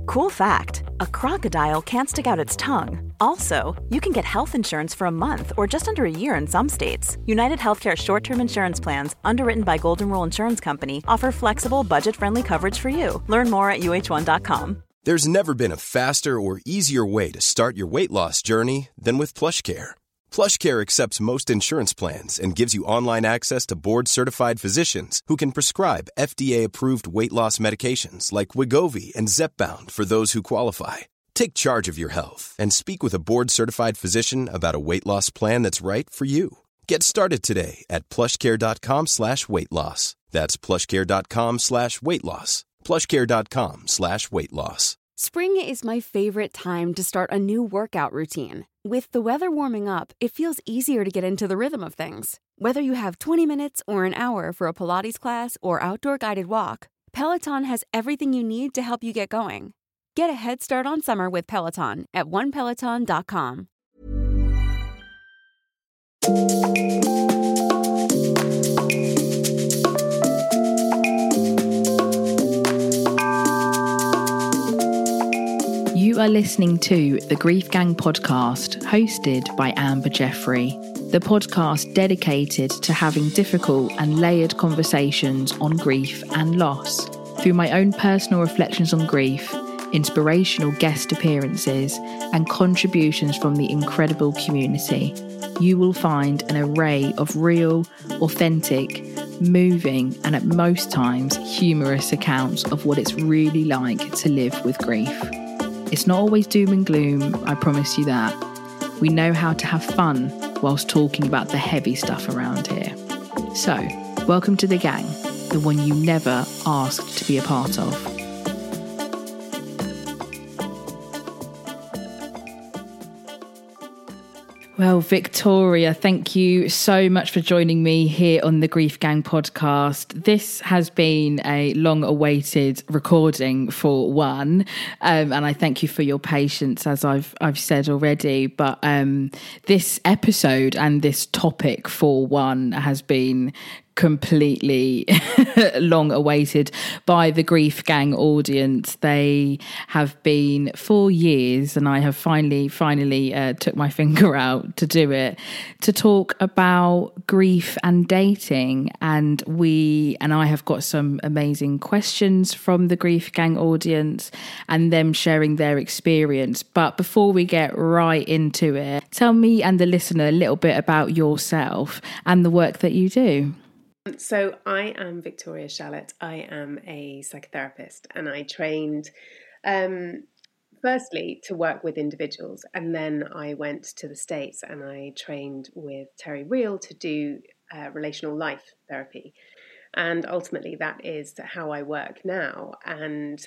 Cool fact, a crocodile can't stick out its tongue. Also, you can get health insurance for a month or just under a year in some states. United Healthcare short-term insurance plans, underwritten by Golden Rule Insurance Company, offer flexible, budget-friendly coverage for you. Learn more at uh1.com. There's never been a faster or easier way to start your weight loss journey than with PlushCare. PlushCare accepts most insurance plans and gives you online access to board-certified physicians who can prescribe FDA-approved weight loss medications like Wegovy and Zepbound for those who qualify. Take charge of your health and speak with a board-certified physician about a weight loss plan that's right for you. Get started today at plushcare.com/weight loss. That's plushcare.com/weight loss. plushcare.com/weight loss. Spring is my favorite time to start a new workout routine. With the weather warming up, it feels easier to get into the rhythm of things. Whether you have 20 minutes or an hour for a Pilates class or outdoor guided walk, Peloton has everything you need to help you get going. Get a head start on summer with Peloton at onepeloton.com. You are listening to the Grief Gang podcast, hosted by Amber Jeffrey, the podcast dedicated to having difficult and layered conversations on grief and loss. Through my own personal reflections on grief, inspirational guest appearances, and contributions from the incredible community, you will find an array of real, authentic, moving, and at most times humorous accounts of what it's really like to live with grief. It's not always doom and gloom, I promise you that. We know how to have fun whilst talking about the heavy stuff around here. So, welcome to the gang, the one you never asked to be a part of. Well, Victoria, thank you so much for joining me here on the Grief Gang podcast. This has been a long-awaited recording for one, and I thank you for your patience, as I've said already. But this episode and this topic for one has been completely long awaited by the Grief Gang audience. They have been 4 years, and I have finally took my finger out to do it, to talk about grief and dating. And I have got some amazing questions from the Grief Gang audience and them sharing their experience. But before we get right into it, tell me and the listener a little bit about yourself and the work that you do. So I am Victoria Shallett. I am a psychotherapist, and I trained firstly to work with individuals, and then I went to the States and I trained with Terry Real to do relational life therapy. And ultimately that is how I work now, and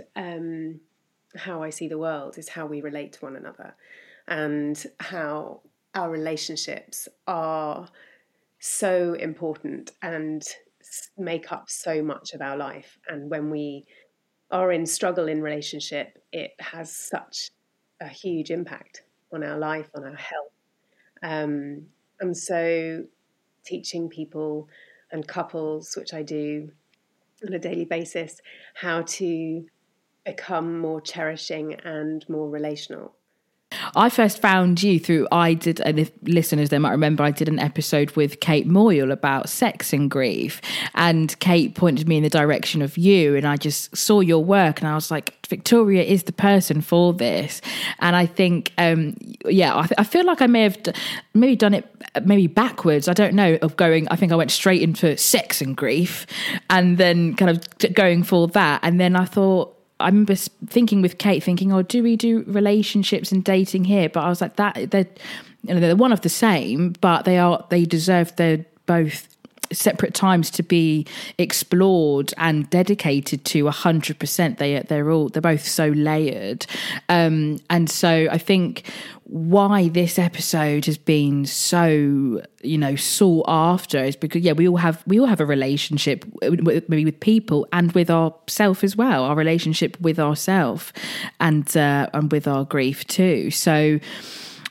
how I see the world is how we relate to one another and how our relationships are so important and make up so much of our life. And when we are in struggle in relationship, it has such a huge impact on our life, on our health. And so teaching people and couples, which I do on a daily basis, how to become more cherishing and more relational. I first found you through, and if listeners, they might remember, I did an episode with Kate Moyle about sex and grief, and Kate pointed me in the direction of you, and I just saw your work and I was like, Victoria is the person for this. And I think, I feel like I may have maybe done it maybe backwards. I don't know, I think I went straight into sex and grief and then kind of going for that. And then I remember thinking with Kate, do we do relationships and dating here? But I was like, they're one of the same, but they deserve their both separate times to be explored and dedicated to 100%. They're both so layered, and so I think why this episode has been so sought after is because we all have a relationship maybe with people and with ourself as well, our relationship with ourself and with our grief too. So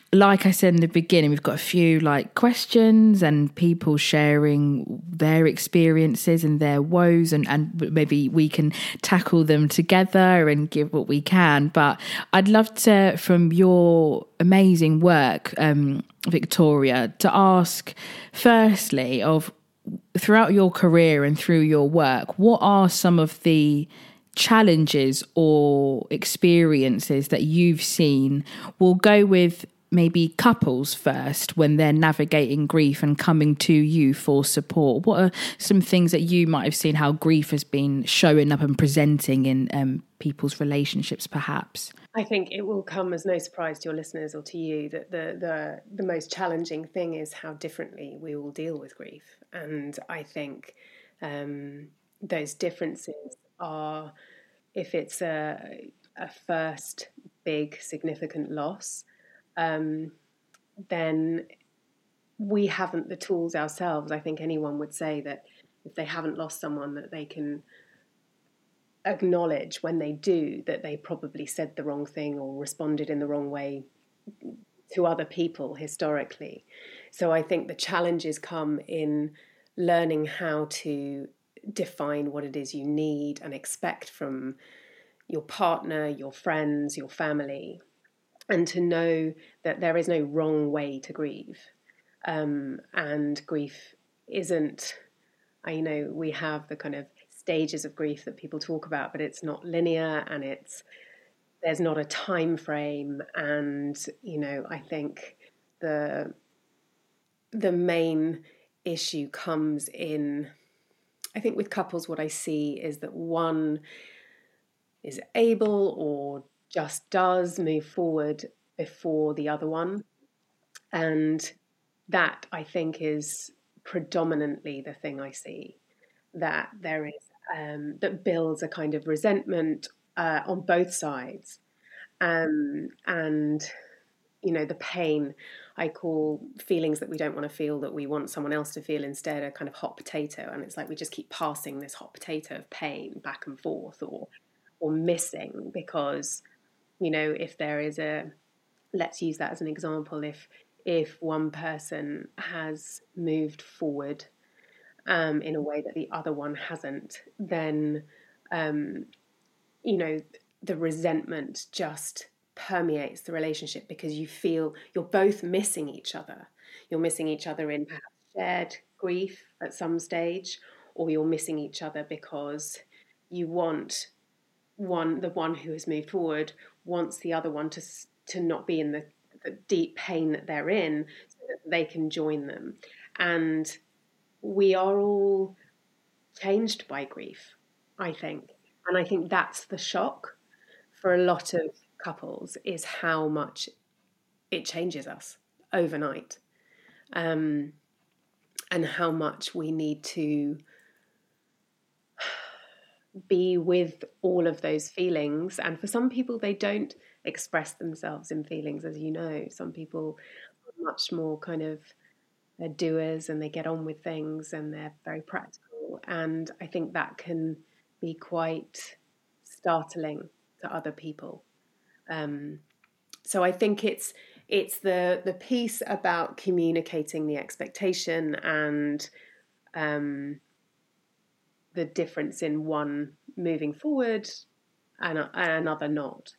like I said in the beginning, we've got a few questions and people sharing their experiences and their woes, and maybe we can tackle them together and give what we can. But I'd love to, from your amazing work, Victoria, to ask firstly of, throughout your career and through your work, what are some of the challenges or experiences that you've seen? We'll go with maybe couples first when they're navigating grief and coming to you for support. What are some things that you might have seen, how grief has been showing up and presenting in people's relationships perhaps? I think it will come as no surprise to your listeners or to you that the most challenging thing is how differently we all deal with grief. And I think those differences are, if it's a first big significant loss, then we haven't the tools ourselves. I think anyone would say that if they haven't lost someone, that they can acknowledge when they do that they probably said the wrong thing or responded in the wrong way to other people historically. So I think the challenges come in learning how to define what it is you need and expect from your partner, your friends, your family, and to know that there is no wrong way to grieve. And grief isn't, we have the kind of stages of grief that people talk about, but it's not linear, and there's not a time frame. And, I think the main issue comes in, I think with couples, what I see is that one is able or just does move forward before the other one. And that, I think, is predominantly the thing I see, that there is, that builds a kind of resentment on both sides. And, the pain I call feelings that we don't want to feel, that we want someone else to feel instead, a kind of hot potato. And it's like we just keep passing this hot potato of pain back and forth, or missing, because, if there is let's use that as an example, if one person has moved forward in a way that the other one hasn't, then, the resentment just permeates the relationship, because you feel you're both missing each other. You're missing each other in perhaps shared grief at some stage, or you're missing each other because you want the one who has moved forward wants the other one to not be in the deep pain that they're in, so that they can join them. And we are all changed by grief, I think. And I think that's the shock for a lot of couples, is how much it changes us overnight, and how much we need to be with all of those feelings. And for some people, they don't express themselves in feelings, as you know. Some people are much more kind of, they're doers and they get on with things and they're very practical. And I think that can be quite startling to other people. So I think it's the piece about communicating the expectation and the difference in one moving forward and another not.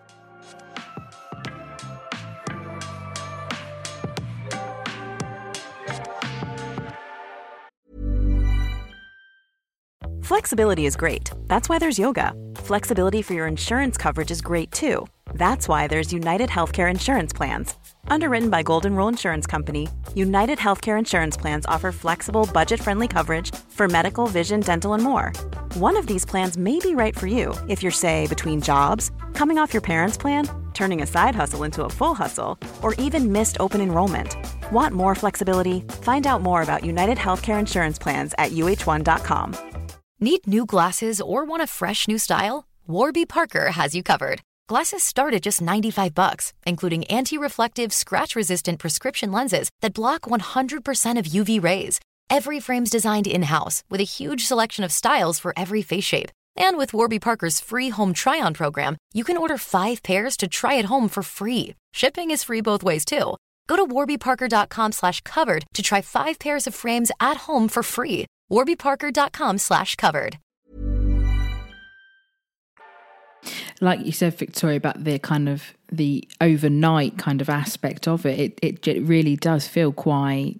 Flexibility is great. That's why there's yoga. Flexibility for your insurance coverage is great too. That's why there's United Healthcare Insurance Plans. Underwritten by Golden Rule Insurance Company, United Healthcare Insurance Plans offer flexible, budget-friendly coverage for medical, vision, dental, and more. One of these plans may be right for you if you're, say, between jobs, coming off your parents' plan, turning a side hustle into a full hustle, or even missed open enrollment. Want more flexibility? Find out more about United Healthcare Insurance Plans at uh1.com. Need new glasses or want a fresh new style? Warby Parker has you covered. Glasses start at just $95, including anti-reflective, scratch-resistant prescription lenses that block 100% of UV rays. Every frame's designed in-house with a huge selection of styles for every face shape. And with Warby Parker's free home try-on program, you can order 5 pairs to try at home for free. Shipping is free both ways, too. Go to warbyparker.com/covered to try 5 pairs of frames at home for free. warbyparker.com/covered. Like you said, Victoria, about the kind of the overnight kind of aspect of it, it really does feel quite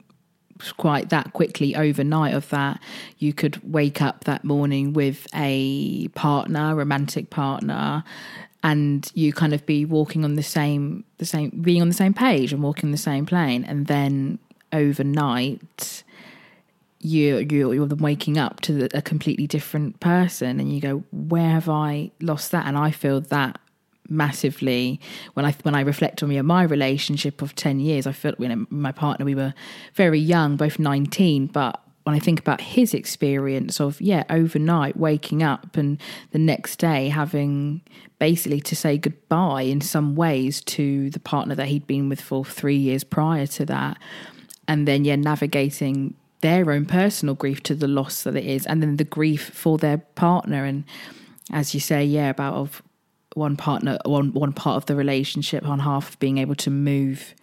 that quickly overnight, of that you could wake up that morning with a partner, romantic partner, and you kind of be walking on the same being on the same page and walking the same plane, and then overnight you're then waking up to a completely different person, and you go, where have I lost that? And I feel that massively when I reflect on my relationship of 10 years. I felt, my partner, we were very young, both 19, but when I think about his experience of overnight waking up and the next day having basically to say goodbye in some ways to the partner that he'd been with for 3 years prior to that, and then navigating their own personal grief to the loss that it is, and then the grief for their partner, and as you say, about of one partner, one part of the relationship, on half being able to move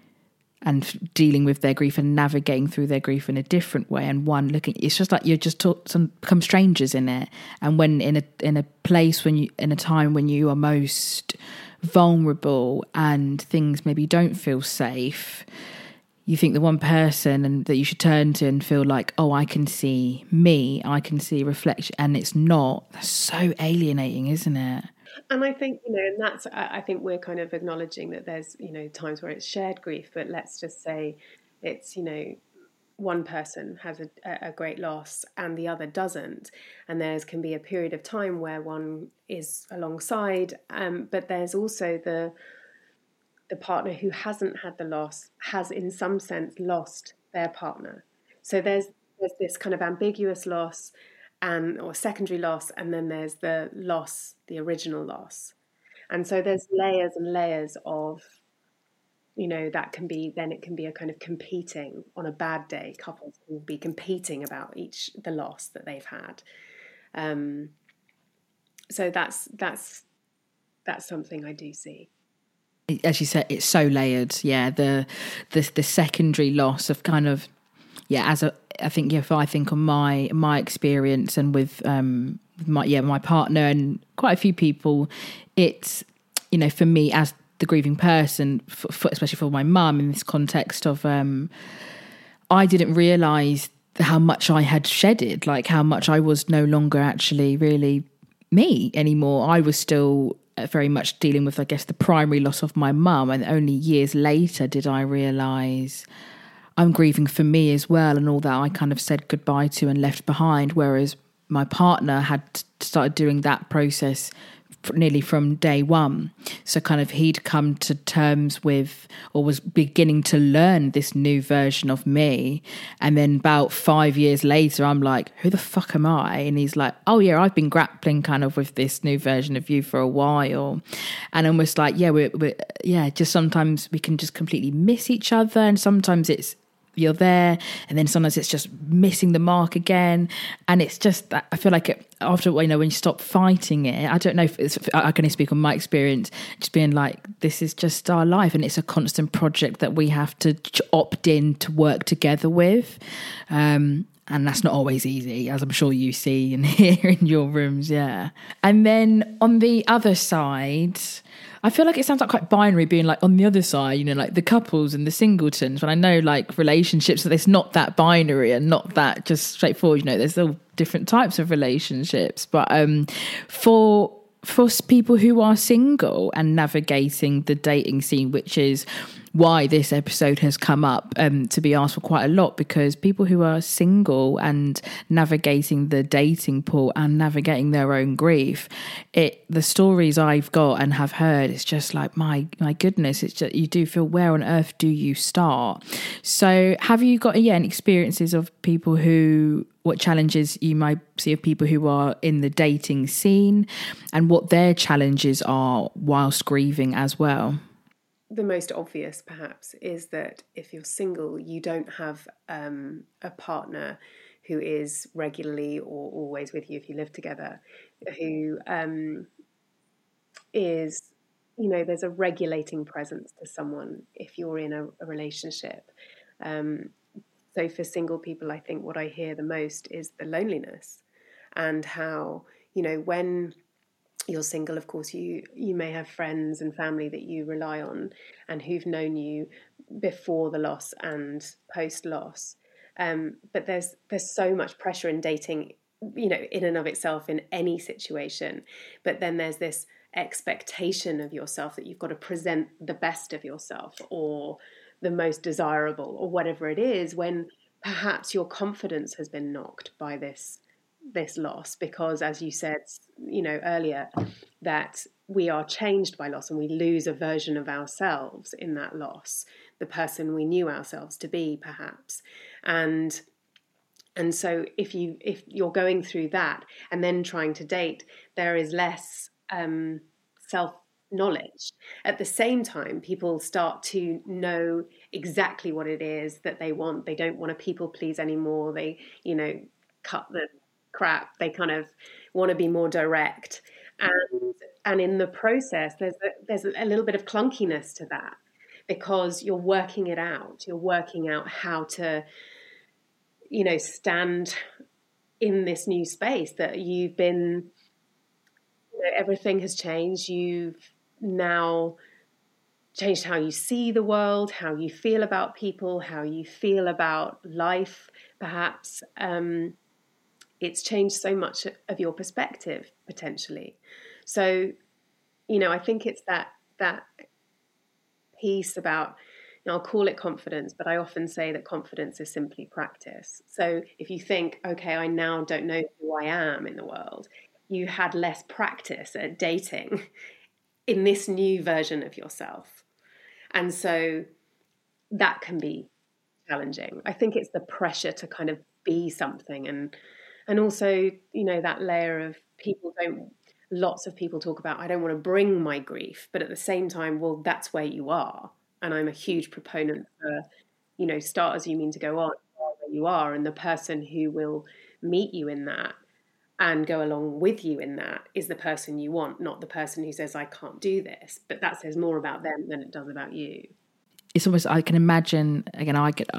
and dealing with their grief and navigating through their grief in a different way, and one looking, it's just like you're just become strangers in it. And when in a place in a time when you are most vulnerable and things maybe don't feel safe, you think the one person and that you should turn to and feel like, oh, I can see me, I can see reflection, and it's not. That's so alienating, isn't it? And I think, and that's, I think we're kind of acknowledging that there's, times where it's shared grief, but let's just say it's, one person has a great loss and the other doesn't. And can be a period of time where one is alongside, but there's also the partner who hasn't had the loss has in some sense lost their partner. So there's this kind of ambiguous loss or secondary loss, and then there's the loss, the original loss. And so there's layers and layers of, that can be a kind of competing on a bad day. Couples will be competing about the loss that they've had. So that's something I do see. As you said, it's so layered. The secondary loss of kind of, I think if I think on my experience and with my partner and quite a few people, it's, for me as the grieving person, especially for my mum in this context of, I didn't realise how much I had shedded, like how much I was no longer actually really me anymore. I was still very much dealing with, I guess, the primary loss of my mum, and only years later did I realise I'm grieving for me as well, and all that I kind of said goodbye to and left behind, whereas my partner had started doing that process nearly from day one. So kind of he'd come to terms with, or was beginning to learn, this new version of me. And then about 5 years later, I'm like, who the fuck am I? And he's like, oh yeah, I've been grappling kind of with this new version of you for a while. And almost like, we're just sometimes we can just completely miss each other. And sometimes it's, you're there, and then sometimes it's just missing the mark again. And it's just that I feel like after, when you stop fighting it, I don't know if I can only speak on my experience, just being like, this is just our life, and it's a constant project that we have to opt in to work together with. And that's not always easy, as I'm sure you see and hear in your rooms, And then on the other side, I feel like it sounds like quite binary, being like on the other side, like the couples and the singletons. But I know like relationships, it's not that binary and not that just straightforward. There's all different types of relationships. But for people who are single and navigating the dating scene, which is why this episode has come up to be asked for quite a lot, because people who are single and navigating the dating pool and navigating their own grief, the stories I've got and have heard, it's just like, my goodness, it's just, you do feel, where on earth do you start? So have you got any experiences of people what challenges you might see of people who are in the dating scene, and what their challenges are whilst grieving as well? The most obvious, perhaps, is that if you're single, you don't have a partner who is regularly or always with you if you live together, who is, you know, there's a regulating presence to someone if you're in a relationship. So for single people, I think what I hear the most is the loneliness, and how, you know, when you're single, of course, you may have friends and family that you rely on and who've known you before the loss and post loss. But there's so much pressure in dating, you know, in and of itself in any situation. But then there's this expectation of yourself that you've got to present the best of yourself or the most desirable or whatever it is, when perhaps your confidence has been knocked by this loss, because, as you said, you know, earlier, that we are changed by loss and we lose a version of ourselves in that loss, the person we knew ourselves to be, perhaps. And so if you're going through that and then trying to date, there is less self-knowledge. At the same time, people start to know exactly what it is that they want. They don't want to people please anymore. They, you know, cut the crap. They kind of want to be more direct. And in the process, there's a little bit of clunkiness to that, because you're working it out. You're working out how to, you know, stand in this new space that you've been, you know, everything has changed. You've now changed how you see the world, how you feel about people, how you feel about life, perhaps. It's changed so much of your perspective, potentially. So, you know, I think it's that piece about, you know, I'll call it confidence, but I often say that confidence is simply practice. So if you think, okay, I now don't know who I am in the world, you had less practice at dating in this new version of yourself. And so that can be challenging. I think it's the pressure to kind of be something, and also, you know, that layer of lots of people talk about, I don't want to bring my grief, but at the same time, well, that's where you are. And I'm a huge proponent for, you know, start as you mean to go on, where you are, and the person who will meet you in that and go along with you in that is the person you want, not the person who says, I can't do this. But that says more about them than it does about you. It's almost, I can imagine, again,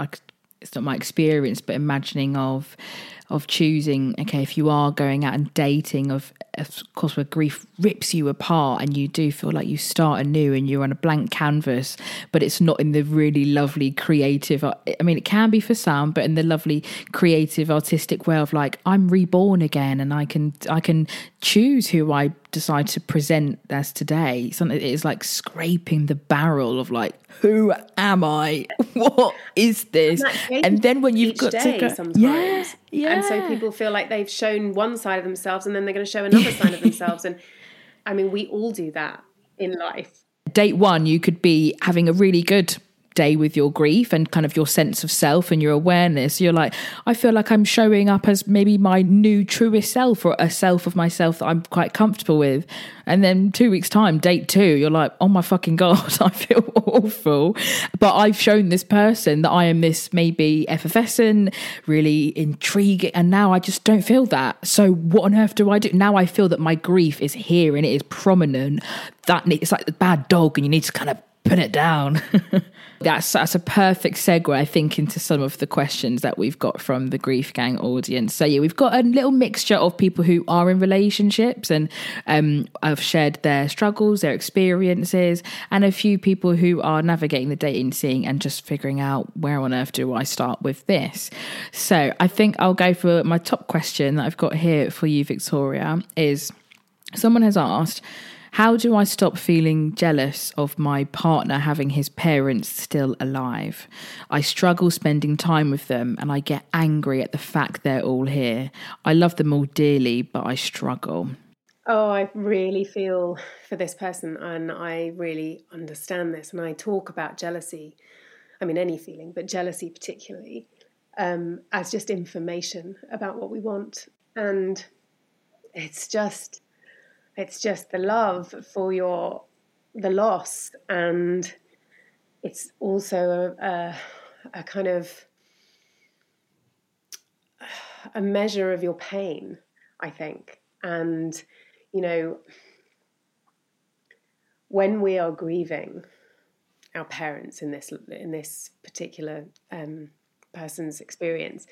it's not my experience, but imagining of choosing, okay, if you are going out and dating, of course, where grief rips you apart and you do feel like you start anew and you're on a blank canvas, but it's not in the really lovely creative, I mean, it can be for some, but in the lovely creative artistic way of like, I'm reborn again and I can choose who I decide to present as today. Something, it is like scraping the barrel of like, who am I? What is this? And then when you've got to go, sometimes. Yeah. And so people feel like they've shown one side of themselves and then they're going to show another side of themselves. And I mean, we all do that in life. Date one, you could be having a really good day with your grief and kind of your sense of self and your awareness. You're like, I feel like I'm showing up as maybe my new truest self, or a self of myself that I'm quite comfortable with. And then 2 weeks time, date two, you're like, oh my fucking God, I feel awful. But I've shown this person that I am this maybe effervescent, really intriguing, and now I just don't feel that. So what on earth do I do? Now I feel that my grief is here and it is prominent. That it's like the bad dog and you need to kind of put it down. That's a perfect segue, I think, into some of the questions that we've got from the Grief Gang audience. So yeah, we've got a little mixture of people who are in relationships and have shared their struggles, their experiences, and a few people who are navigating the dating scene and just figuring out, where on earth do I start with this? So I think I'll go for my top question that I've got here for you, Victoria, is someone has asked, how do I stop feeling jealous of my partner having his parents still alive? I struggle spending time with them and I get angry at the fact they're all here. I love them all dearly, but I struggle. Oh, I really feel for this person and I really understand this. And I talk about jealousy, I mean, any feeling, but jealousy particularly, as just information about what we want. And it's just the love for the loss, and it's also a kind of, a measure of your pain, I think. And, you know, when we are grieving our parents in this particular person's experience,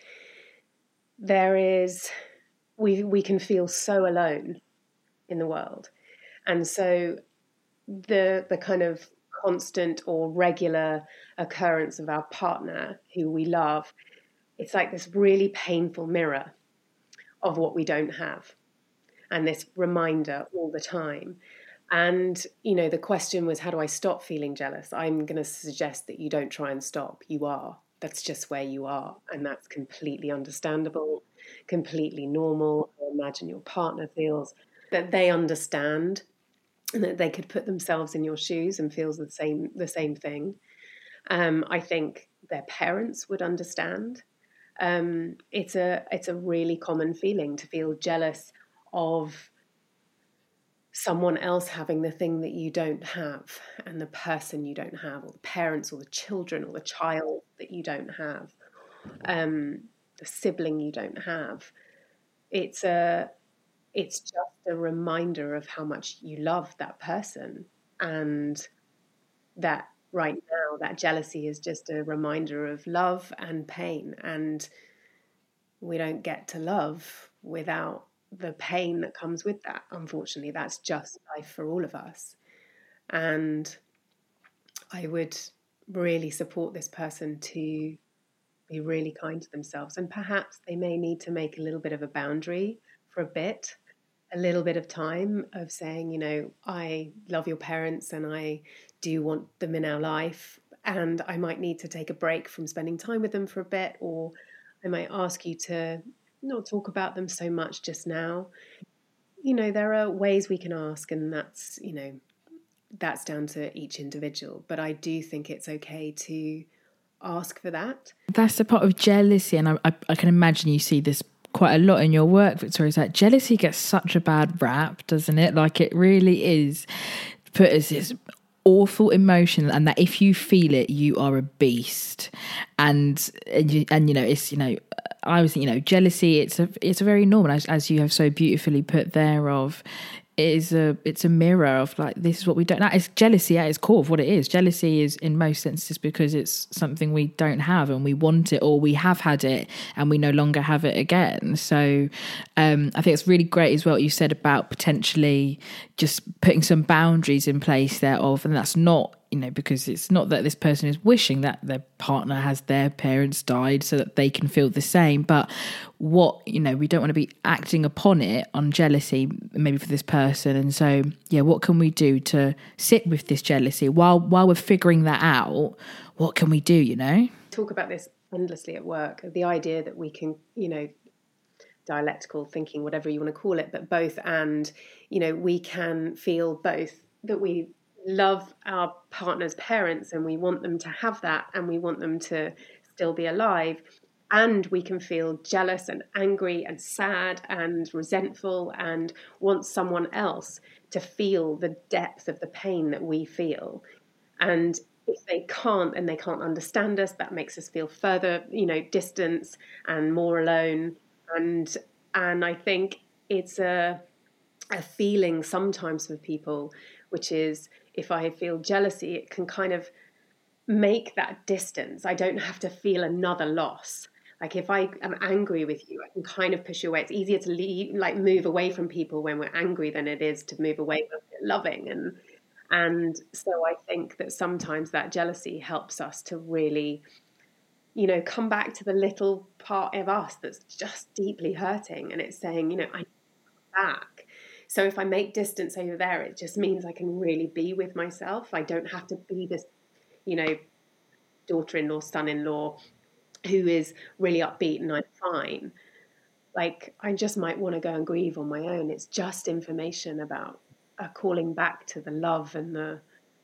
we can feel so alone in the world. And so the kind of constant or regular occurrence of our partner who we love, it's like this really painful mirror of what we don't have, and this reminder all the time. And, you know, the question was, how do I stop feeling jealous? I'm going to suggest that you don't try and stop. You are. That's just where you are. And that's completely understandable, completely normal. I imagine your partner feels that they understand and that they could put themselves in your shoes and feels the same thing. I think their parents would understand. It's a really common feeling to feel jealous of someone else having the thing that you don't have, and the person you don't have, or the parents or the children or the child that you don't have, the sibling you don't have. It's just a reminder of how much you love that person, and that right now that jealousy is just a reminder of love and pain, and we don't get to love without the pain that comes with that. Unfortunately, that's just life for all of us. And I would really support this person to be really kind to themselves, and perhaps they may need to make a little bit of a boundary for a little bit of time of saying, you know, I love your parents and I do want them in our life, and I might need to take a break from spending time with them for a bit, or I might ask you to not talk about them so much just now. You know, there are ways we can ask, and that's, you know, that's down to each individual. But I do think it's okay to ask for that. That's the part of jealousy, and I can imagine you see this quite a lot in your work, Victoria, is that jealousy gets such a bad rap, doesn't it? Like, it really is put as this awful emotion, and that if you feel it, you are a beast. And you know, it's, you know, I was, you know, jealousy, it's a very normal, as you have so beautifully put there, of it's a mirror of, like, this is what we don't know. It's jealousy at its core of what it is. Jealousy is, in most senses, because it's something we don't have and we want it, or we have had it and we no longer have it again. So I think it's really great as well what you said about potentially just putting some boundaries in place thereof, and that's not, you know, because it's not that this person is wishing that their partner has their parents died so that they can feel the same, but what, you know, we don't want to be acting upon it on jealousy maybe for this person. And so, yeah, what can we do to sit with this jealousy while we're figuring that out? What can we do, you know? Talk about this endlessly at work, the idea that we can, you know, dialectical thinking, whatever you want to call it, but both, and, you know, we can feel both that we love our partner's parents and we want them to have that and we want them to still be alive, and we can feel jealous and angry and sad and resentful and want someone else to feel the depth of the pain that we feel. And if they can't, and they can't understand us, that makes us feel further, you know, distance and more alone. And I think it's a feeling sometimes for people, which is, if I feel jealousy, it can kind of make that distance. I don't have to feel another loss. Like, if I am angry with you, I can kind of push you away. It's easier to leave, like, move away from people when we're angry than it is to move away when we're loving. And so I think that sometimes that jealousy helps us to really, you know, come back to the little part of us that's just deeply hurting. And it's saying, you know, I need to come back. So if I make distance over there, it just means I can really be with myself. I don't have to be this, you know, daughter-in-law, son-in-law who is really upbeat and I'm fine. Like, I just might want to go and grieve on my own. It's just information about calling back to the love and the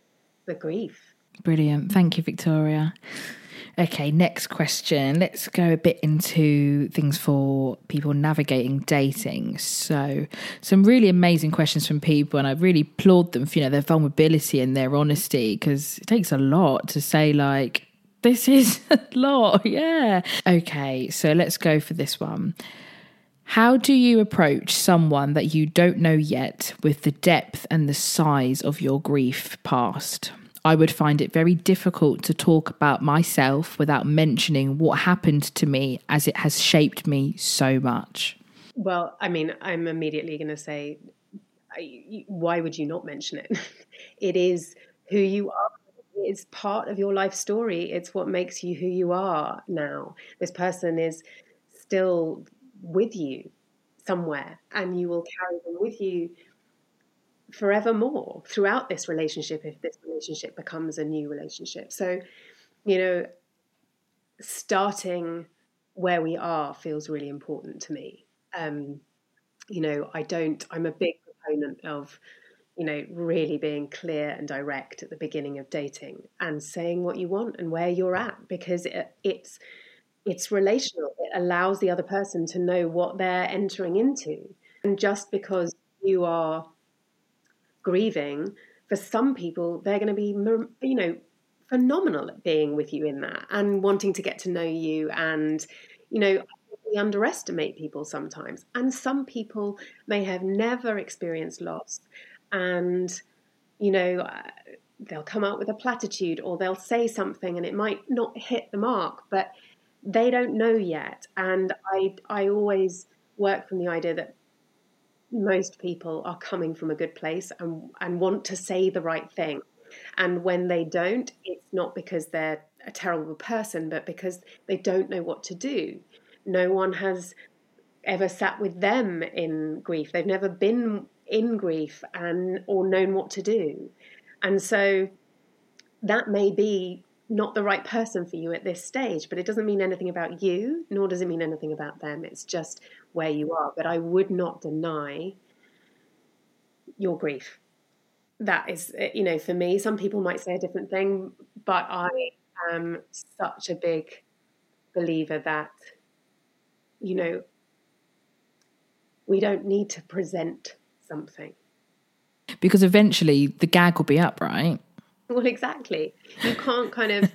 grief. Brilliant. Thank you, Victoria. Okay, next question. Let's go a bit into things for people navigating dating. So, some really amazing questions from people, and I really applaud them for, you know, their vulnerability and their honesty, because it takes a lot to say, like, This is a lot, yeah. Okay, so let's go for this one. How do you approach someone that you don't know yet with the depth and the size of your grief past? I would find it very difficult to talk about myself without mentioning what happened to me, as it has shaped me so much. Well, I mean, I'm immediately going to say, why would you not mention it? It is who you are. It's part of your life story. It's what makes you who you are now. This person is still with you somewhere, and you will carry them with you forevermore throughout this relationship, if this relationship becomes a new relationship. So, starting where we are feels really important to me. I'm a big proponent of, really being clear and direct at the beginning of dating and saying what you want and where you're at, because it's relational. It allows the other person to know what they're entering into. And just because you are grieving, for some people, they're going to be, phenomenal at being with you in that and wanting to get to know you. And, we underestimate people sometimes. And some people may have never experienced loss. And, they'll come out with a platitude, or they'll say something and it might not hit the mark, but they don't know yet. And I always work from the idea that most people are coming from a good place and want to say the right thing. And when they don't, it's not because they're a terrible person, but because they don't know what to do. No one has ever sat with them in grief. They've never been in grief or known what to do. And so that may be not the right person for you at this stage, but it doesn't mean anything about you, nor does it mean anything about them. It's just where you are. But I would not deny your grief. That is, for me, some people might say a different thing, but I am such a big believer that, we don't need to present something. Because eventually the gag will be up, right? Well, exactly. You can't kind of,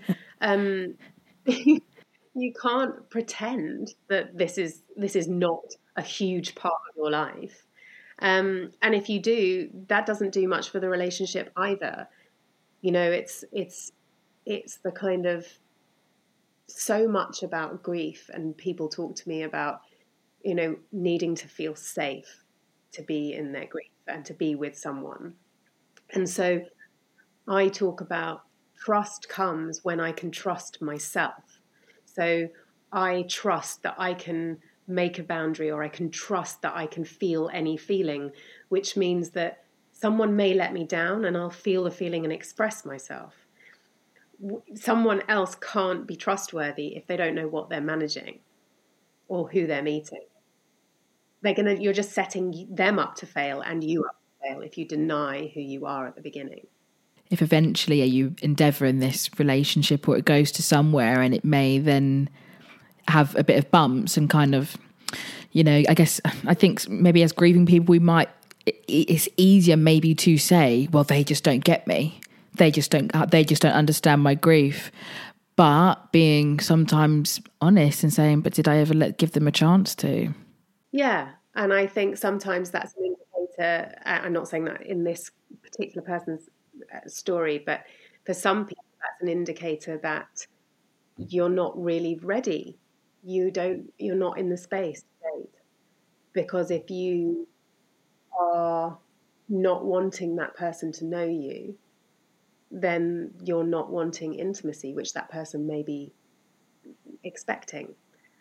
you can't pretend that this is not a huge part of your life. And if you do, that doesn't do much for the relationship either. It's the kind of, so much about grief, and people talk to me about, needing to feel safe to be in their grief and to be with someone. And so I talk about trust comes when I can trust myself. So I trust that I can make a boundary, or I can trust that I can feel any feeling, which means that someone may let me down and I'll feel the feeling and express myself. Someone else can't be trustworthy if they don't know what they're managing or who they're meeting. You're just setting them up to fail and you up to fail if you deny who you are at the beginning. If eventually you endeavour in this relationship, or it goes to somewhere, and it may then have a bit of bumps and kind of, I think maybe as grieving people, it's easier maybe to say, well, they just don't get me. They just don't understand my grief. But being sometimes honest and saying, but did I ever give them a chance to? Yeah. And I think sometimes that's an indicator. I'm not saying that in this particular person's story, but for some people, that's an indicator that you're not really ready. You're not in the space to date. Because if you are not wanting that person to know you, then you're not wanting intimacy, which that person may be expecting.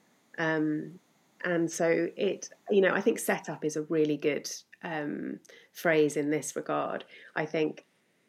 And so I think setup is a really good phrase in this regard. I think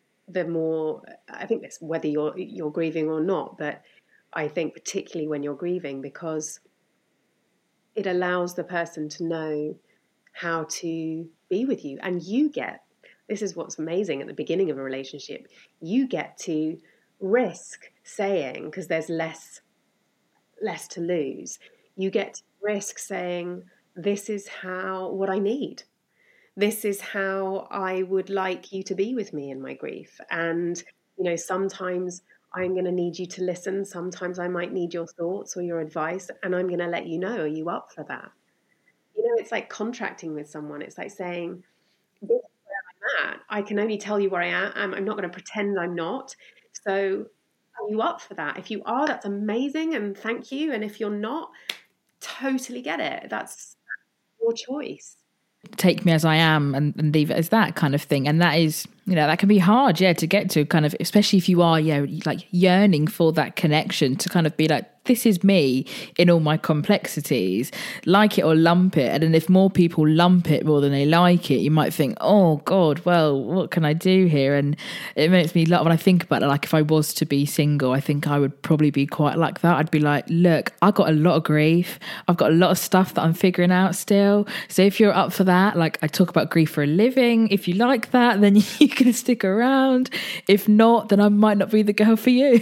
this, whether you're grieving or not, but I think particularly when you're grieving, because it allows the person to know how to be with you. And this is what's amazing at the beginning of a relationship, you get to risk saying, because there's less to lose, you get to risk saying, this is what I need. This is how I would like you to be with me in my grief. And, sometimes I'm going to need you to listen. Sometimes I might need your thoughts or your advice, and I'm going to let you know. Are you up for that? It's like contracting with someone. It's like saying, this is where I'm at. I can only tell you where I am. I'm not going to pretend I'm not. So are you up for that? If you are, that's amazing, and thank you. And if you're not, totally get it. That's your choice. Take me as I am and leave it as that kind of thing. And that is, that can be hard, to get to, kind of, especially if you are, like yearning for that connection, to kind of be like, this is me in all my complexities, like it or lump it. And then if more people lump it more than they like it, you might think, oh God, well, what can I do here? And it makes me laugh when I think about it. Like, if I was to be single, I think I would probably be quite like that. I'd be like, look, I've got a lot of grief. I've got a lot of stuff that I'm figuring out still. So if you're up for that, like, I talk about grief for a living. If you like that, then you can stick around. If not, then I might not be the girl for you.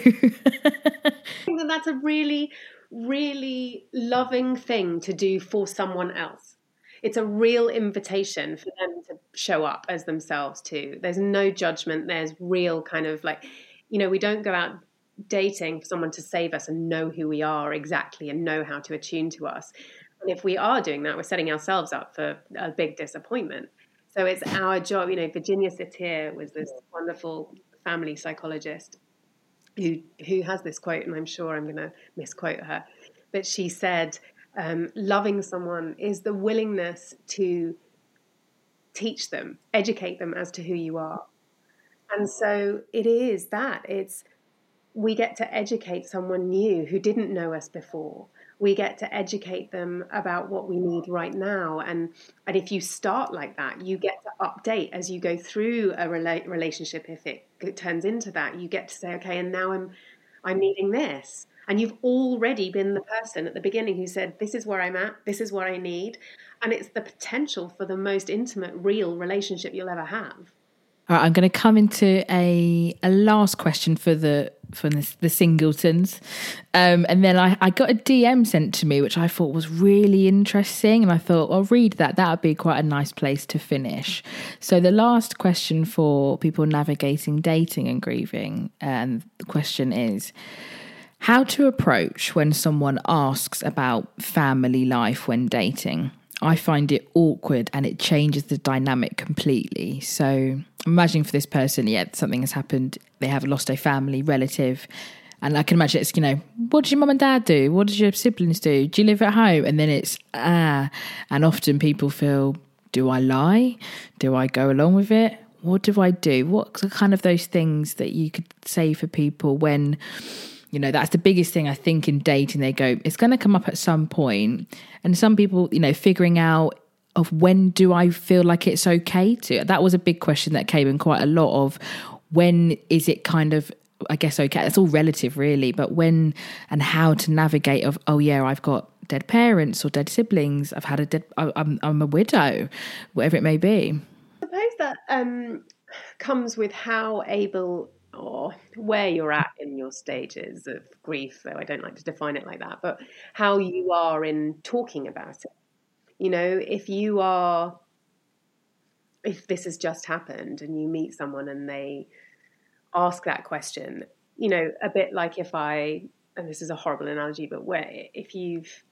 I think that's a really, really loving thing to do for someone else. It's a real invitation for them to show up as themselves too. There's no judgment. There's real kind of like, we don't go out dating for someone to save us and know who we are exactly and know how to attune to us. And if we are doing that, we're setting ourselves up for a big disappointment. So it's our job. Virginia Satir was this wonderful family psychologist who has this quote, and I'm sure I'm going to misquote her, but she said, loving someone is the willingness to teach them, educate them as to who you are. And so it is that. We get to educate someone new who didn't know us before. We get to educate them about what we need right now. And if you start like that, you get to update as you go through a relationship. If it turns into that, you get to say, okay, and now I'm needing this. And you've already been the person at the beginning who said, this is where I'm at, this is what I need. And it's the potential for the most intimate, real relationship you'll ever have. All right, I'm going to come into a last question for the singletons. And then I got a DM sent to me, which I thought was really interesting. And I thought, I'll read that. That would be quite a nice place to finish. So the last question for people navigating dating and grieving, and the question is, how to approach when someone asks about family life when dating. I find it awkward and it changes the dynamic completely. So imagine for this person, something has happened. They have lost a family relative. And I can imagine it's, what does your mum and dad do? What does your siblings do? Do you live at home? And then it's, And often people feel, do I lie? Do I go along with it? What do I do? What are kind of those things that you could say for people when... that's the biggest thing I think in dating. They go, it's going to come up at some point. And some people, figuring out of when do I feel like it's okay to. That was a big question that came in quite a lot of when is it kind of, I guess, okay. That's all relative really. But when and how to navigate of, I've got dead parents or dead siblings. I'm a widow, whatever it may be. I suppose that comes with how able or where you're at in your stages of grief, though I don't like to define it like that, but how you are in talking about it. If this has just happened and you meet someone and they ask that question, a bit like and this is a horrible analogy, but if you've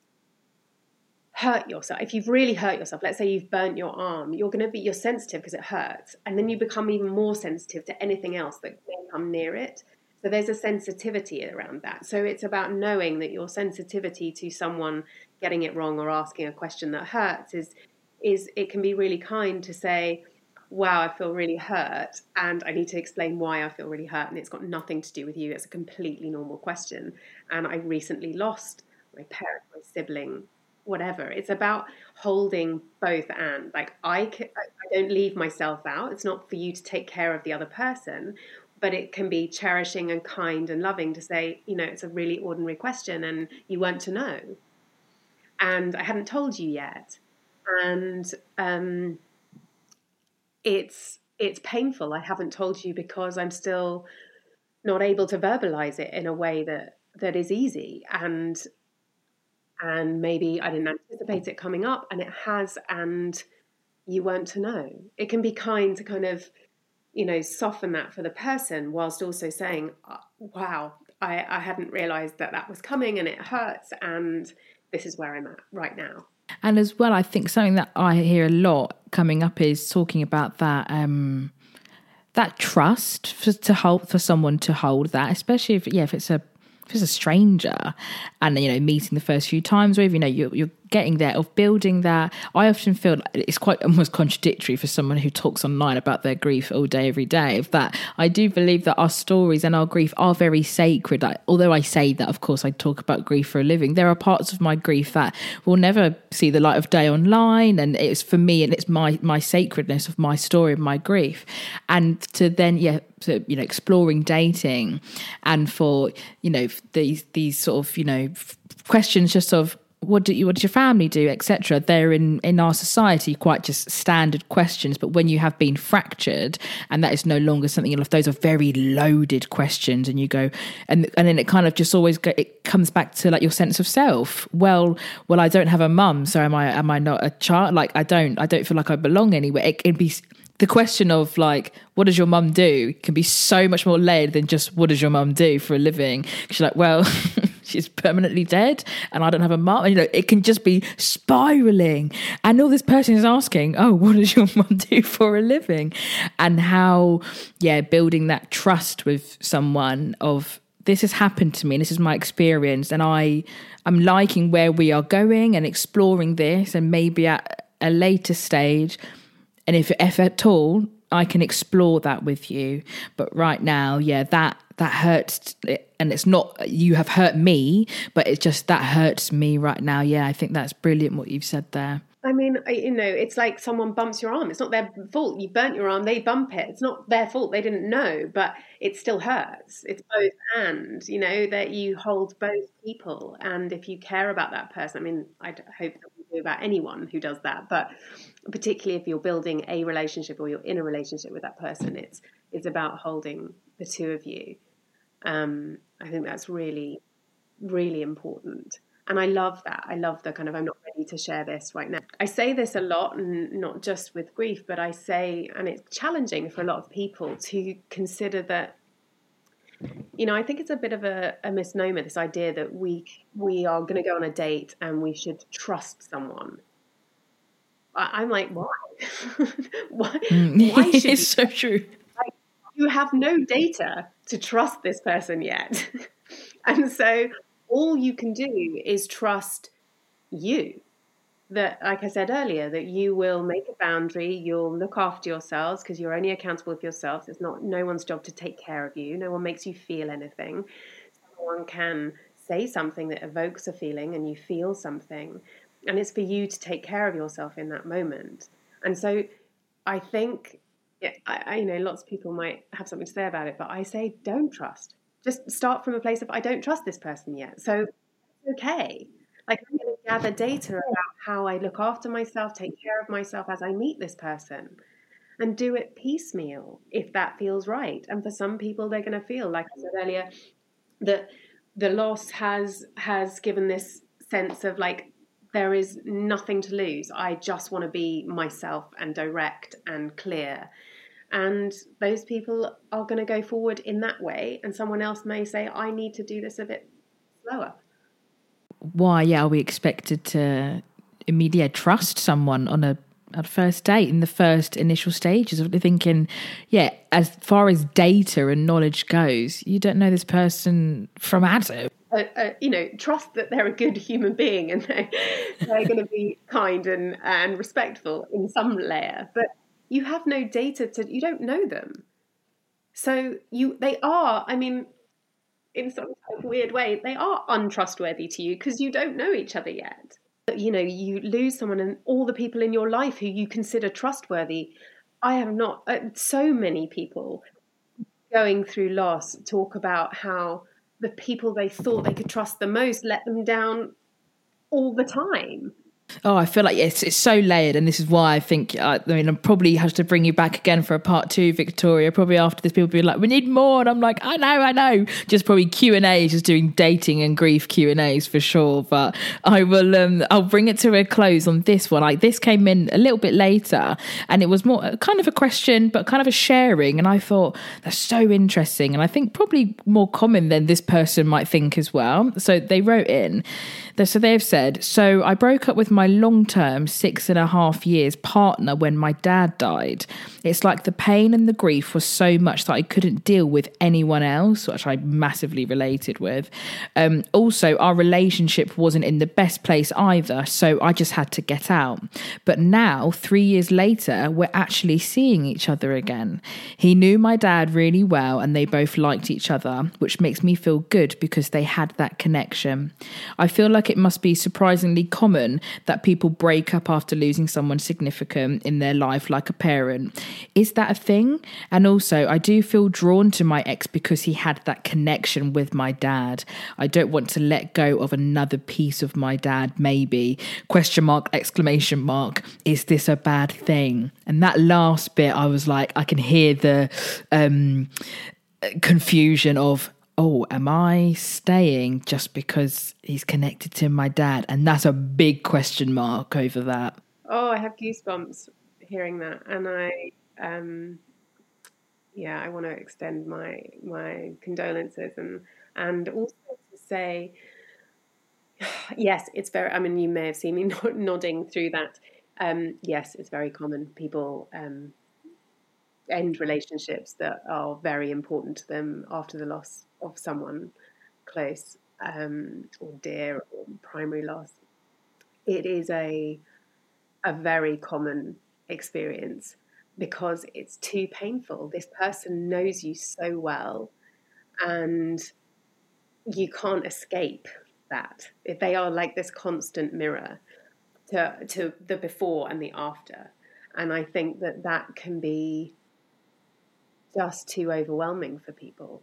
hurt yourself, if you've really hurt yourself, let's say you've burnt your arm, you're sensitive because it hurts, and then you become even more sensitive to anything else that may come near it. So there's a sensitivity around that. So it's about knowing that your sensitivity to someone getting it wrong or asking a question that hurts is it can be really kind to say, wow, I feel really hurt and I need to explain why I feel really hurt, and it's got nothing to do with you. It's a completely normal question, and I recently lost my parent, my sibling, whatever. It's about holding both, and like I don't leave myself out. It's not for you to take care of the other person, but it can be cherishing and kind and loving to say, it's a really ordinary question and you weren't to know, and I hadn't told you yet, and it's painful. I haven't told you because I'm still not able to verbalize it in a way that is easy, and maybe I didn't anticipate it coming up, and it has, and you weren't to know. It can be kind to kind of soften that for the person whilst also saying, wow, I hadn't realised that was coming and it hurts, and this is where I'm at right now. And as well, I think something that I hear a lot coming up is talking about that that trust for someone to hold that, especially if it's a stranger and meeting the first few times, or even you're getting there, of building that. I often feel like it's quite almost contradictory for someone who talks online about their grief all day every day, of that I do believe that our stories and our grief are very sacred. Although I say that, of course, I talk about grief for a living, there are parts of my grief that will never see the light of day online, and it's for me, and it's my sacredness of my story of my grief. And to then exploring dating, and for these sort of questions just of what does your family do, etc. They're in our society quite just standard questions, but when you have been fractured and that is no longer something, those are very loaded questions, and you go and then it kind of just always it comes back to like your sense of self. Well, I don't have a mum, so am I not a child? Like I don't feel like I belong anywhere. It can be the question of like, what does your mum do, can be so much more layered than just what does your mum do for a living. She's like, well, she's permanently dead and I don't have a mum. And, it can just be spiraling. And all this person is asking, oh, what does your mum do for a living? And how, building that trust with someone of, this has happened to me and this is my experience, and I'm liking where we are going and exploring this, and maybe at a later stage, and if at all, I can explore that with you. But right now, that hurts. And it's not, you have hurt me, but it's just that hurts me right now. Yeah, I think that's brilliant what you've said there. I mean, it's like someone bumps your arm. It's not their fault. You burnt your arm, they bump it. It's not their fault. They didn't know, but it still hurts. It's both and, that you hold both people. And if you care about that person, I mean, I hope that we do about anyone who does that, but particularly if you're building a relationship or you're in a relationship with that person, it's about holding the two of you. I think that's really, really important. And I love that. I love the kind of, I'm not ready to share this right now. I say this a lot, and not just with grief, but I say, and it's challenging for a lot of people to consider that, I think it's a bit of a misnomer, this idea that we are going to go on a date and we should trust someone. I'm like, why? Why should it's so true. Like, you have no data to trust this person yet. And so all you can do is trust you. That, like I said earlier, that you will make a boundary, you'll look after yourselves, because you're only accountable for yourselves. It's not no one's job to take care of you. No one makes you feel anything. Someone can say something that evokes a feeling and you feel something. And it's for you to take care of yourself in that moment. And so I think, I lots of people might have something to say about it, but I say don't trust. Just start from a place of, I don't trust this person yet. So it's okay. Like, I'm going to gather data about how I look after myself, take care of myself as I meet this person, and do it piecemeal if that feels right. And for some people, they're going to feel, like I said earlier, that the loss has given this sense of like, there is nothing to lose. I just want to be myself and direct and clear. And those people are going to go forward in that way. And someone else may say, I need to do this a bit slower. Why are we expected to immediately trust someone on a first date, in the first initial stages of thinking, as far as data and knowledge goes, you don't know this person from Adam. Trust that they're a good human being and they're going to be kind and respectful in some layer. But you have no data you don't know them. So they are, I mean, in some weird way, they are untrustworthy to you because you don't know each other yet. You lose someone, and all the people in your life who you consider trustworthy. I have not, so many people going through loss talk about how the people they thought they could trust the most let them down all the time. Oh, I feel like it's so layered, and this is why I think, I probably have to bring you back again for a part 2, Victoria. Probably after this, people will be like, we need more. And I'm like, I know. Just probably Q&As, just doing dating and grief Q&As for sure. But I will, I'll bring it to a close on this one. Like, this came in a little bit later, and it was more kind of a question, but kind of a sharing. And I thought, that's so interesting. And I think probably more common than this person might think as well. So they wrote in, so they've said, so I broke up with my long-term 6.5 years partner when my dad died. It's like the pain and the grief was so much that I couldn't deal with anyone else, which I massively related with. Also, our relationship wasn't in the best place either, so I just had to get out. But now, 3 years later, we're actually seeing each other again. He knew my dad really well and they both liked each other, which makes me feel good because they had that connection. I feel like it must be surprisingly common that people break up after losing someone significant in their life, like a parent. Is that a thing? And also, I do feel drawn to my ex because he had that connection with my dad. I don't want to let go of another piece of my dad, maybe. ? Is this a bad thing? And that last bit, I was like, I can hear the confusion of, oh, am I staying just because he's connected to my dad? And that's a big question mark over that. Oh, I have goosebumps hearing that. And I want to extend my condolences and also to say, yes, it's very, I mean, you may have seen me nodding through that. Yes, it's very common. People end relationships that are very important to them after the loss of someone close or dear or primary loss. It is a very common experience because it's too painful. This person knows you so well and you can't escape that. They are like this constant mirror to the before and the after. And I think that can be just too overwhelming for people.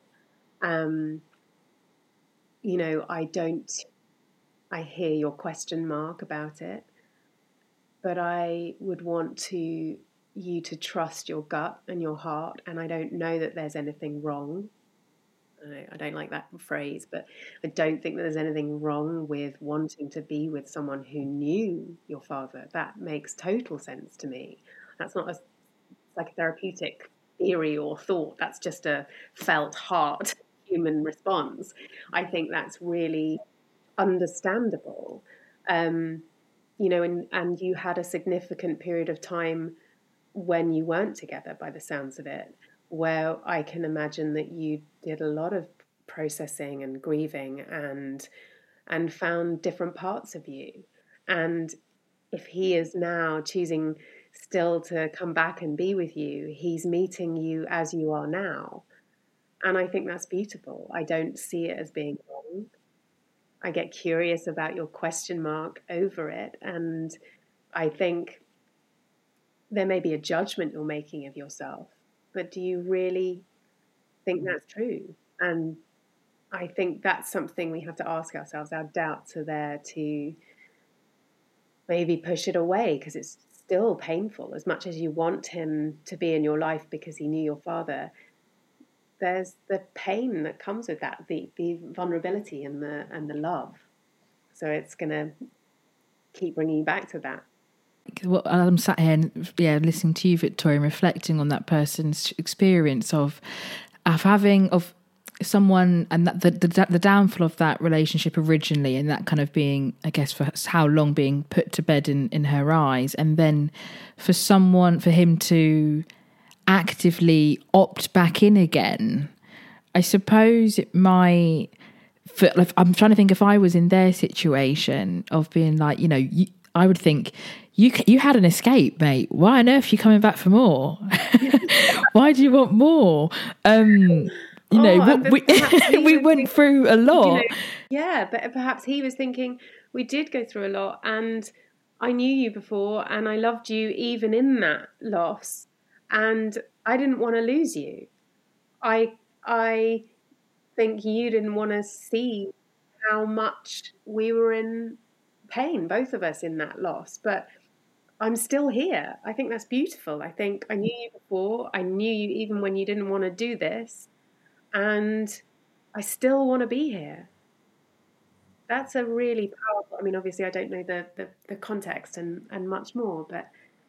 I hear your question mark about it, but I would want you to trust your gut and your heart. And I don't know that there's anything wrong. I don't like that phrase, but I don't think that there's anything wrong with wanting to be with someone who knew your father. That makes total sense to me. That's not a psychotherapeutic theory or thought. That's just a felt heart human response. I think that's really understandable. And you had a significant period of time when you weren't together, by the sounds of it, where I can imagine that you did a lot of processing and grieving and found different parts of you. And if he is now choosing still to come back and be with you, he's meeting you as you are now. And I think that's beautiful. I don't see it as being wrong. I get curious about your question mark over it. And I think there may be a judgment you're making of yourself, but do you really think that's true? And I think that's something we have to ask ourselves. Our doubts are there to maybe push it away because it's still painful. As much as you want him to be in your life because he knew your father, there's the pain that comes with that, the vulnerability and the love. So it's going to keep bringing you back to that. Well, I'm sat here, listening to you, Victoria, and reflecting on that person's experience of someone, and that the downfall of that relationship originally, and that kind of being, I guess, for how long being put to bed in her eyes, and then for him to actively opt back in again. I suppose I'm trying to think, if I was in their situation of being like, I would think, you had an escape, mate. Why on earth are you coming back for more? Why do you want more? We went through a lot. But perhaps he was thinking, we did go through a lot, and I knew you before, and I loved you even in that loss, and I didn't want to lose you. I think you didn't want to see how much we were in pain, both of us, in that loss, but I'm still here. I think that's beautiful. I think I knew you before. I knew you even when you didn't want to do this. And I still want to be here. That's a really powerful, I mean, obviously I don't know the context and much more, but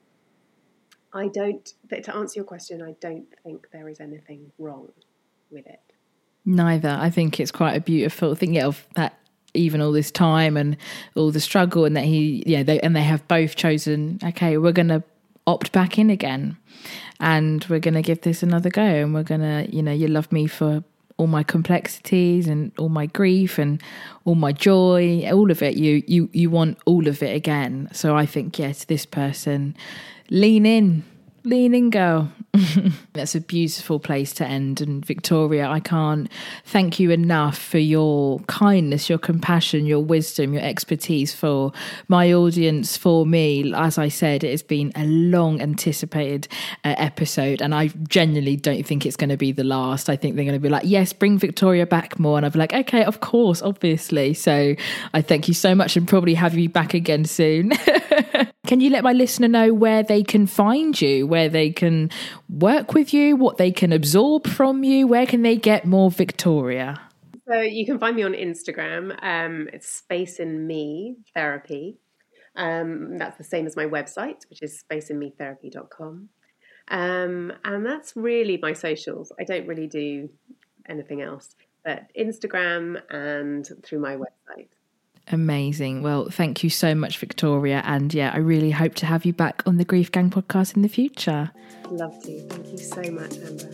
to answer your question, I don't think there is anything wrong with it. Neither. I think it's quite a beautiful thing of that, even all this time and all the struggle, and that they have both chosen, okay, we're going to opt back in again and we're going to give this another go, and we're going to, you love me for all my complexities and all my grief and all my joy, all of it. You want all of it again. So I think, yes, this person, lean in, girl. That's a beautiful place to end. And Victoria, I can't thank you enough for your kindness, your compassion, your wisdom, your expertise for my audience, for me. As I said, it has been a long anticipated episode, and I genuinely don't think it's going to be the last. I think they're going to be like, yes, bring Victoria back more. And I'll be like, okay, of course, obviously. So I thank you so much, and probably have you back again soon. Can you let my listener know where they can find you, where they can work with you, what they can absorb from you? Where can they get more Victoria? So you can find me on Instagram. It's Space in Me Therapy. That's the same as my website, which is spaceinmetherapy.com. And that's really my socials. I don't really do anything else, but Instagram and through my website. Amazing. Well, thank you so much, Victoria. And I really hope to have you back on the Grief Gang podcast in the future. Love to. Thank you so much, Amber.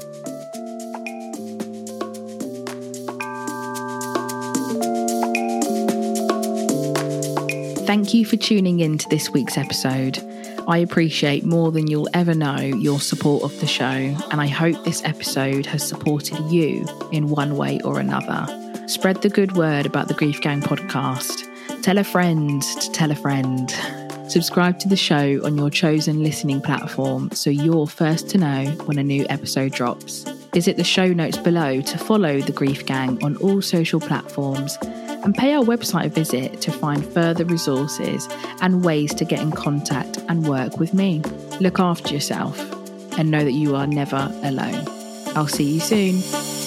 Thank you for tuning in to this week's episode. I appreciate more than you'll ever know your support of the show, and I hope this episode has supported you in one way or another. Spread the good word about the Grief Gang podcast. Tell a friend to tell a friend. Subscribe to the show on your chosen listening platform so you're first to know when a new episode drops. Visit the show notes below to follow the Grief Gang on all social platforms, and pay our website a visit to find further resources and ways to get in contact and work with me. Look after yourself and know that you are never alone. I'll see you soon.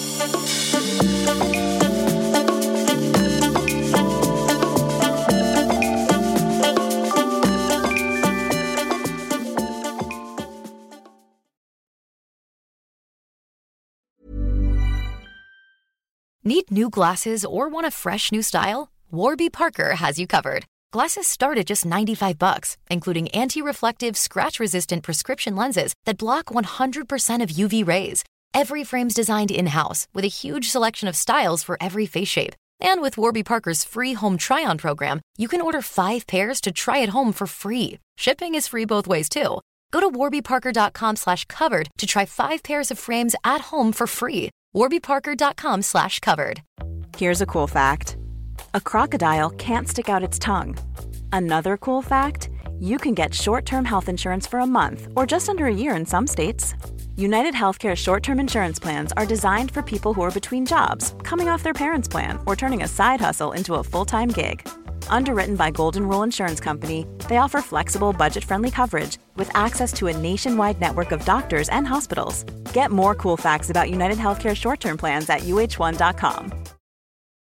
Need new glasses or want a fresh new style? Warby Parker has you covered. Glasses start at just $95, including anti-reflective, scratch-resistant prescription lenses that block 100% of UV rays. Every frame's designed in-house with a huge selection of styles for every face shape. And with Warby Parker's free home try-on program, you can order 5 pairs to try at home for free. Shipping is free both ways, too. Go to warbyparker.com/covered to try 5 pairs of frames at home for free. warbyparker.com/covered. Here's a cool fact. A crocodile can't stick out its tongue. Another cool fact, you can get short-term health insurance for a month or just under a year in some states. United Healthcare short-term insurance plans are designed for people who are between jobs, coming off their parents' plan, or turning a side hustle into a full-time gig. Underwritten by Golden Rule Insurance Company, they offer flexible, budget-friendly coverage with access to a nationwide network of doctors and hospitals. Get more cool facts about United Healthcare short-term plans at uh1.com.